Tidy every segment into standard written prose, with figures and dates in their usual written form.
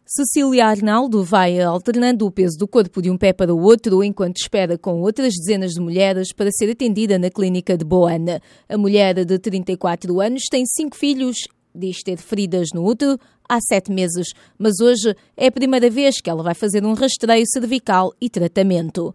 Cecília Arnaldo vai alternando o peso do corpo de um pé para o outro enquanto espera com outras dezenas de mulheres para ser atendida na clínica de Boane. A mulher de 34 anos tem 5 filhos, diz ter feridas no útero há 7 meses, mas hoje é a primeira vez que ela vai fazer um rastreio cervical e tratamento.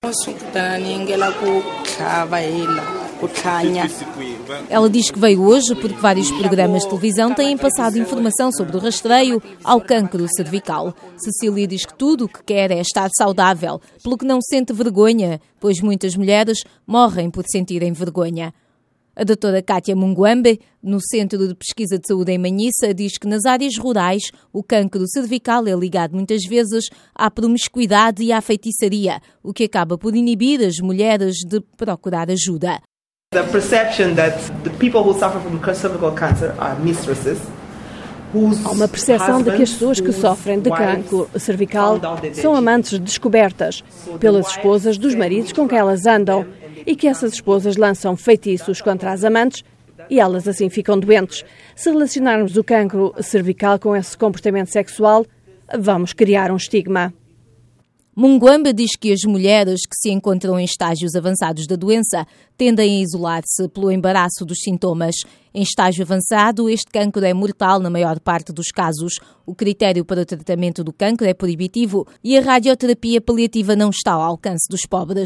Ela diz que veio hoje porque vários programas de televisão têm passado informação sobre o rastreio ao cancro cervical. Cecília diz que tudo o que quer é estar saudável, pelo que não sente vergonha, pois muitas mulheres morrem por sentirem vergonha. A doutora Kátia Munguambe, no Centro de Pesquisa de Saúde em Manhissa, diz que nas áreas rurais o cancro cervical é ligado muitas vezes à promiscuidade e à feitiçaria, o que acaba por inibir as mulheres de procurar ajuda. The perception that the people who suffer from cervical cancer are mistresses. Há uma percepção de que as pessoas que sofrem de cancro cervical são amantes descobertas pelas esposas dos maridos com quem elas andam e que essas esposas lançam feitiços contra as amantes e elas assim ficam doentes. Se relacionarmos o cancro cervical com esse comportamento sexual, vamos criar um estigma. Munguamba diz que as mulheres que se encontram em estágios avançados da doença tendem a isolar-se pelo embaraço dos sintomas. Em estágio avançado, este cancro é mortal na maior parte dos casos. O critério para o tratamento do cancro é proibitivo e a radioterapia paliativa não está ao alcance dos pobres.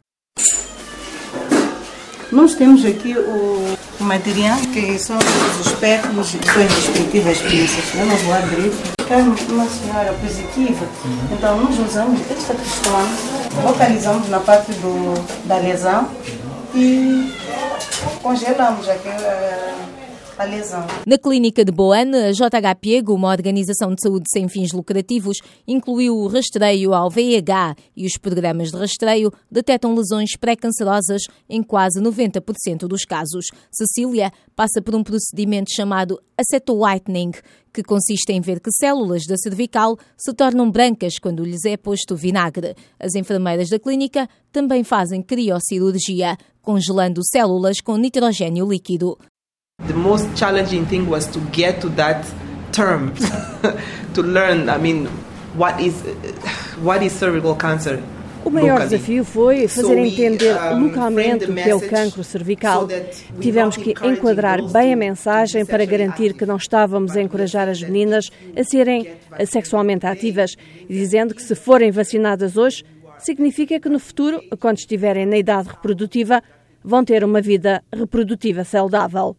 Nós temos aqui o material que são os espéculos com as respectivas pinças. Eu não vou abrir. Uma senhora positiva, então nós usamos esta questão, localizamos na parte da lesão e congelamos a lesão. Na clínica de Boane, a JHPego, uma organização de saúde sem fins lucrativos, incluiu o rastreio ao VIH e os programas de rastreio detectam lesões pré-cancerosas em quase 90% dos casos. Cecília passa por um procedimento chamado acetowhitening, que consiste em ver que células da cervical se tornam brancas quando lhes é posto vinagre. As enfermeiras da clínica também fazem criocirurgia, congelando células com nitrogênio líquido. The most challenging thing was to get to that term, to learn, what is cervical cancer. O maior desafio foi fazer entender localmente o que é o cancro cervical. Tivemos que enquadrar bem a mensagem para garantir que não estávamos a encorajar as meninas a serem sexualmente ativas, dizendo que se forem vacinadas hoje, significa que no futuro, quando estiverem na idade reprodutiva, vão ter uma vida reprodutiva saudável.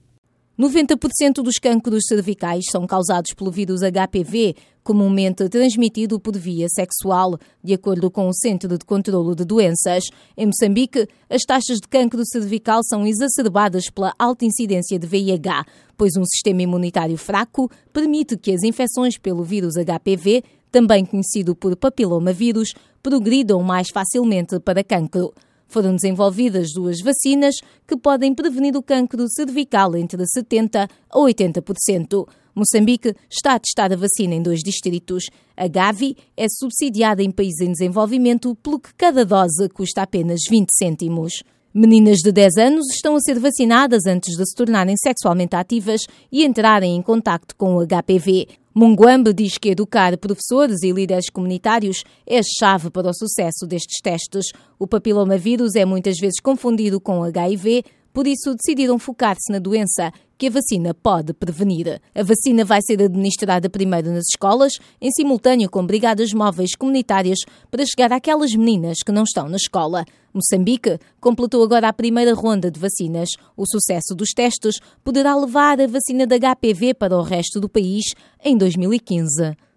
90% dos cancros cervicais são causados pelo vírus HPV, comumente transmitido por via sexual, de acordo com o Centro de Controlo de Doenças. Em Moçambique, as taxas de cancro cervical são exacerbadas pela alta incidência de VIH, pois um sistema imunitário fraco permite que as infecções pelo vírus HPV, também conhecido por papilomavírus, progridam mais facilmente para cancro. Foram desenvolvidas 2 vacinas que podem prevenir o cancro cervical entre 70% a 80%. Moçambique está a testar a vacina em 2 distritos. A Gavi é subsidiada em países em desenvolvimento, pelo que cada dose custa apenas 20 cêntimos. Meninas de 10 anos estão a ser vacinadas antes de se tornarem sexualmente ativas e entrarem em contacto com o HPV. Munguambe diz que educar professores e líderes comunitários é a chave para o sucesso destes testes. O papilomavírus é muitas vezes confundido com HIV, por isso decidiram focar-se na doença que a vacina pode prevenir. A vacina vai ser administrada primeiro nas escolas, em simultâneo com brigadas móveis comunitárias para chegar àquelas meninas que não estão na escola. Moçambique completou agora a primeira ronda de vacinas. O sucesso dos testes poderá levar a vacina da HPV para o resto do país em 2015.